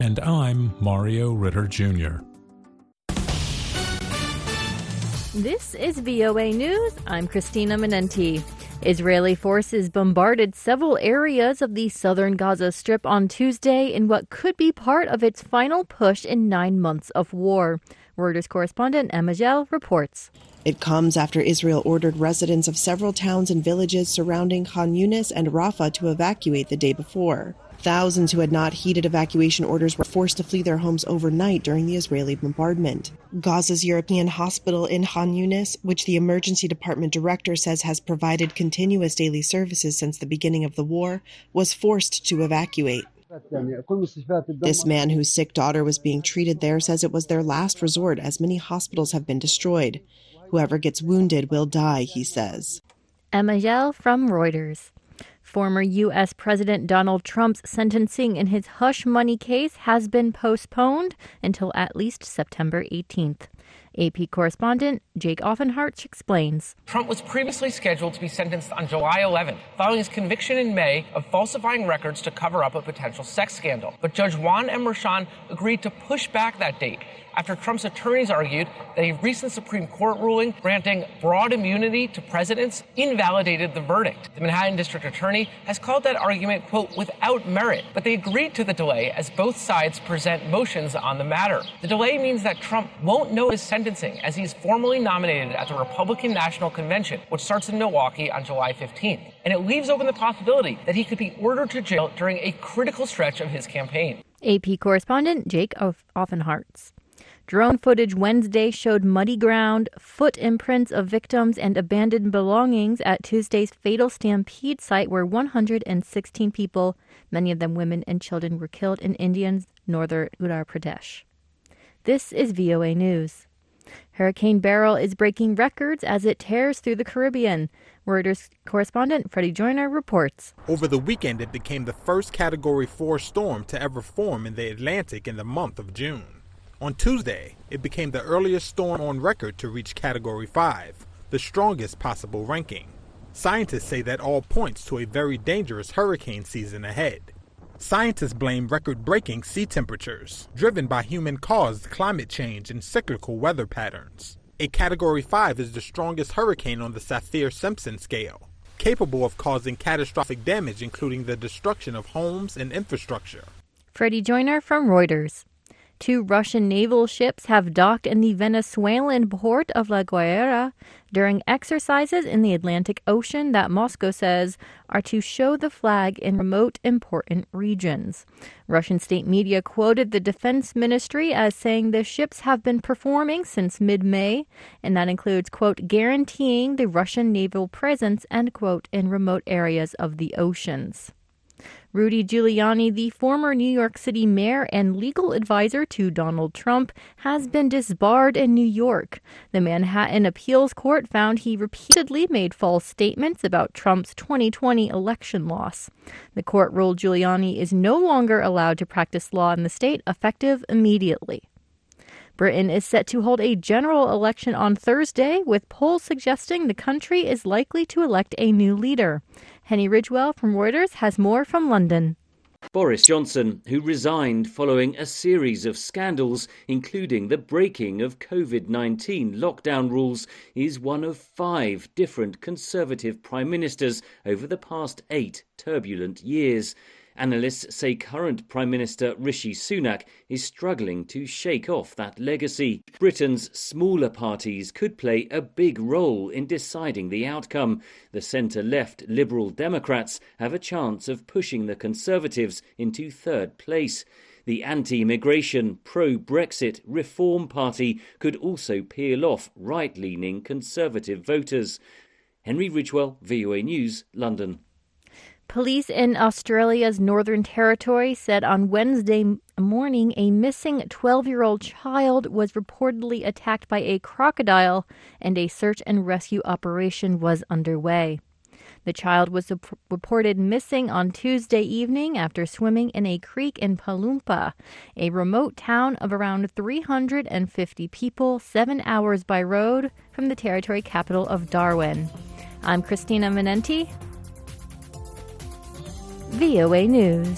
And I'm Mario Ritter Jr. This is VOA News. I'm Christina Menenti. Israeli forces bombarded several areas of the southern Gaza Strip on Tuesday in what could be part of its final push in 9 months of war. Reuters correspondent Emma Gell reports. It comes after Israel ordered residents of several towns and villages surrounding Khan Yunis and Rafah to evacuate the day before. Thousands who had not heeded evacuation orders were forced to flee their homes overnight during the Israeli bombardment. Gaza's European hospital in Khan Yunis, which the emergency department director says has provided continuous daily services since the beginning of the war, was forced to evacuate. This man whose sick daughter was being treated there says it was their last resort as many hospitals have been destroyed. Whoever gets wounded will die, he says. Emma Gell from Reuters. Former U.S. President Donald Trump's sentencing in his hush money case has been postponed until at least September 18th. AP correspondent Jake Offenhart explains. Trump was previously scheduled to be sentenced on July 11th, following his conviction in May of falsifying records to cover up a potential sex scandal. But Judge Juan M. Merchan agreed to push back that date after Trump's attorneys argued that a recent Supreme Court ruling granting broad immunity to presidents invalidated the verdict. The Manhattan District Attorney has called that argument, quote, without merit, but they agreed to the delay as both sides present motions on the matter. The delay means that Trump won't know his sentencing as he's formally nominated at the Republican National Convention, which starts in Milwaukee on July 15th. And it leaves open the possibility that he could be ordered to jail during a critical stretch of his campaign. AP correspondent Jake Offenhart. Drone footage Wednesday showed muddy ground, foot imprints of victims, and abandoned belongings at Tuesday's fatal stampede site where 116 people, many of them women and children, were killed in India's northern Uttar Pradesh. This is VOA News. Hurricane Beryl is breaking records as it tears through the Caribbean. Reuters correspondent Freddie Joyner reports. Over the weekend, it became the first Category 4 storm to ever form in the Atlantic in the month of June. On Tuesday, it became the earliest storm on record to reach Category 5, the strongest possible ranking. Scientists say that all points to a very dangerous hurricane season ahead. Scientists blame record-breaking sea temperatures, driven by human-caused climate change and cyclical weather patterns. A Category 5 is the strongest hurricane on the Saffir-Simpson scale, capable of causing catastrophic damage, including the destruction of homes and infrastructure. Freddie Joyner from Reuters. 2 Russian naval ships have docked in the Venezuelan port of La Guaira during exercises in the Atlantic Ocean that Moscow says are to show the flag in remote, important regions. Russian state media quoted the defense ministry as saying the ships have been performing since mid-May, and that includes, quote, guaranteeing the Russian naval presence, end quote, in remote areas of the oceans. Rudy Giuliani, the former New York City mayor and legal advisor to Donald Trump, has been disbarred in New York. The Manhattan Appeals Court found he repeatedly made false statements about Trump's 2020 election loss. The court ruled Giuliani is no longer allowed to practice law in the state, effective immediately. Britain is set to hold a general election on Thursday, with polls suggesting the country is likely to elect a new leader. Henny Ridgewell from Reuters has more from London. Boris Johnson, who resigned following a series of scandals, including the breaking of COVID-19 lockdown rules, is one of 5 different Conservative prime ministers over the past 8 turbulent years. Analysts say current Prime Minister Rishi Sunak is struggling to shake off that legacy. Britain's smaller parties could play a big role in deciding the outcome. The centre-left Liberal Democrats have a chance of pushing the Conservatives into third place. The anti-immigration, pro-Brexit Reform Party could also peel off right-leaning Conservative voters. Henry Ridgewell, VOA News, London. Police in Australia's Northern Territory said on Wednesday morning a missing 12-year-old child was reportedly attacked by a crocodile and a search and rescue operation was underway. The child was reported missing on Tuesday evening after swimming in a creek in Palumpa, a remote town of around 350 people, 7 hours by road from the territory capital of Darwin. I'm Christina Menenti, VOA News.